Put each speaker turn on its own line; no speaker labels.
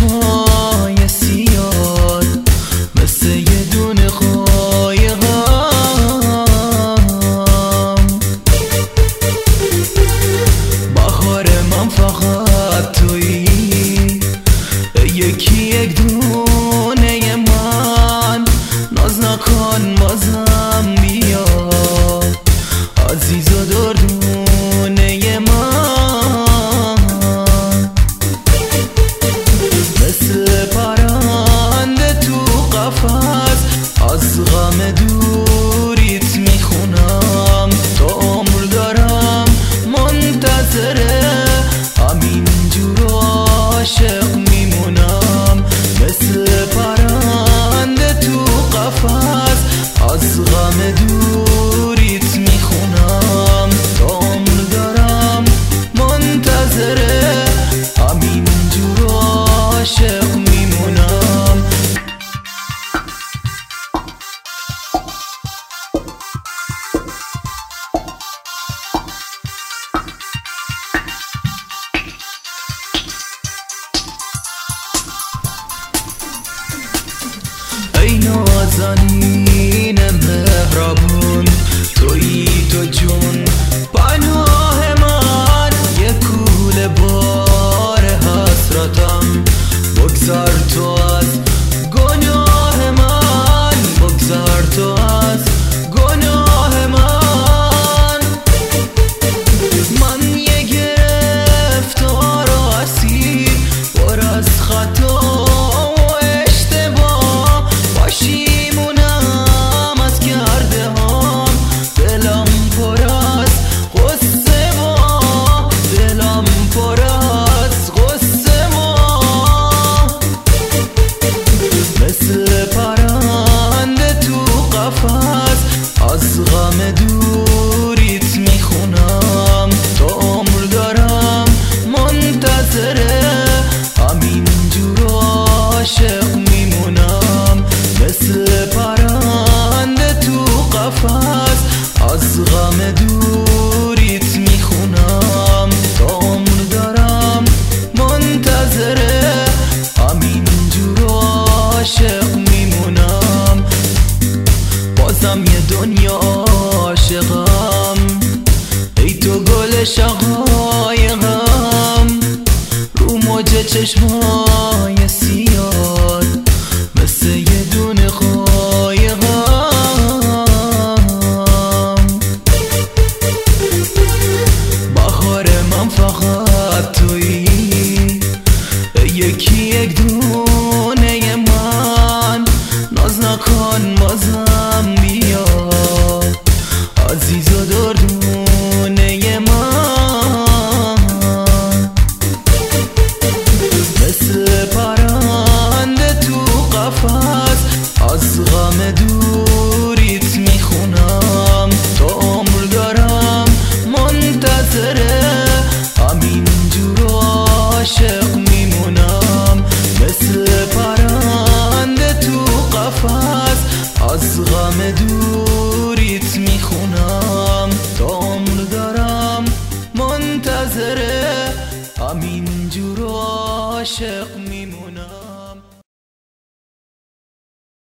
چشمای سیاد مثل یه دونه قایقم. بهار من فقط تویی، یکی یک دونه من. ناز نکن بازم بیا عزیز و دردونه من. مثل پرنده تو قفس از غم دوریت میخونم. تا عمر دارم منتظره همینجور عاشق میمونم. مثل پرنده تو قفس از غم دوریت میخونم. تا عمر دارم منتظره همینجور عاشق میمونم. ای نازنین مهربون، تویی تو جون پناه من. یه کوله بار حسرتم، بگذار تو از گناه من. بگذار تو از گناه من. من یه گرفتار و اسیر پر از خطا و اشتباه. پشیمونم از کرده هام، دلم پر از غصه با. دلم پر از غصه با. مثل پرنده تو قفس از غم دوریت میخونم. تا عمر دارم منتظره همینجور عاشق میمونم. مثل پرنده تو قفس از غم دوریت میخونم. تا عمر دارم منتظره همینجور عاشق میمونم. بازم یه دنیا عاشقم، ای تو گل شقایقم. رو موج چشمای سیاد مثل یه دونه قایقم. بهار من فقط تویی، یکی یک دونه